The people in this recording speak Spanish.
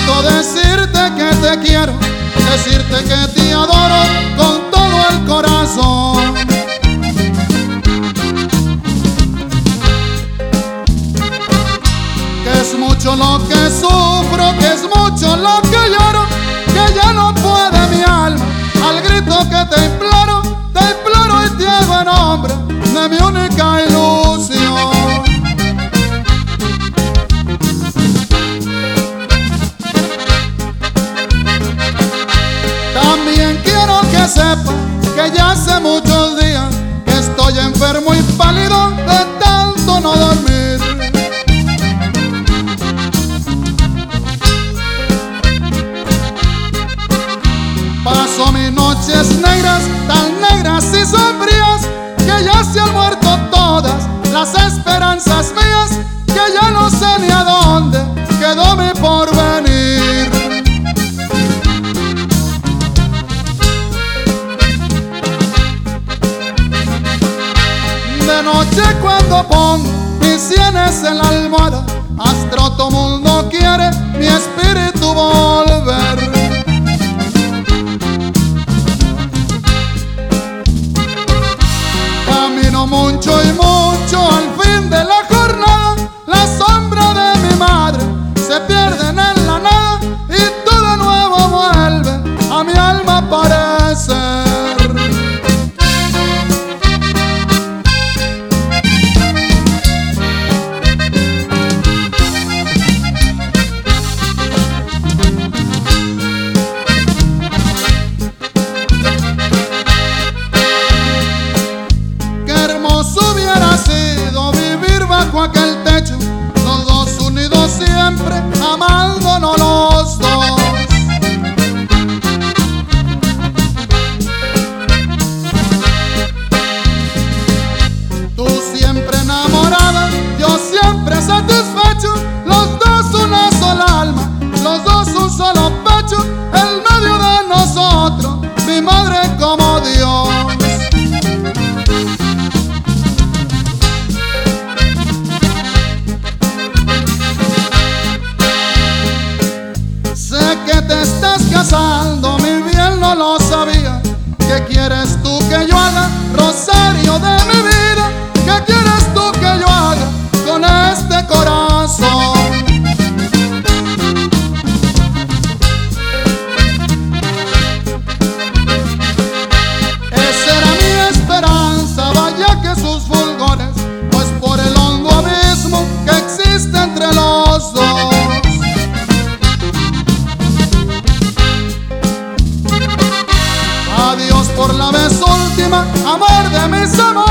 Siento decirte que te quiero, decirte que te adoro con todo el corazón. Que es mucho lo que sufro, que es mucho lo que lloro, que ya no puede mi alma al grito que te imploro y te hago en nombre de mi única ilusión. También quiero que sepa que ya hace muchos días que estoy enfermo y pálido de tanto no dormir. Paso mis noches negras, tan negras y sombrías, que ya se han muerto todas las esperanzas mías, que ya no sé ni a dónde quedó mi porvenir. De noche cuando pongo mis sienes en la almohada, astro todo mundo quiere mi espíritu volver. Camino mucho y mucho al fin de la jornada, la sombra de mi madre se pierde en la nada y todo de nuevo vuelve a mi alma a parecer. Hubiera sido vivir bajo aquel techo, los dos unidos siempre, amándonos los dos. Tú siempre enamorada, yo siempre satisfecho, los dos una sola alma, los dos un solo pecho, en medio de nosotros, mi madre como Dios. Que te estás casando, mi bien, no lo sabía. ¿Qué quieres tú que yo haga, rosario de mi vida? ¿Qué quieres tú que yo haga con este corazón? Esa era mi esperanza, vaya que sus fulgores, pues por el hondo abismo que existe entre los dos. Adiós por la vez última, amor de mis amores.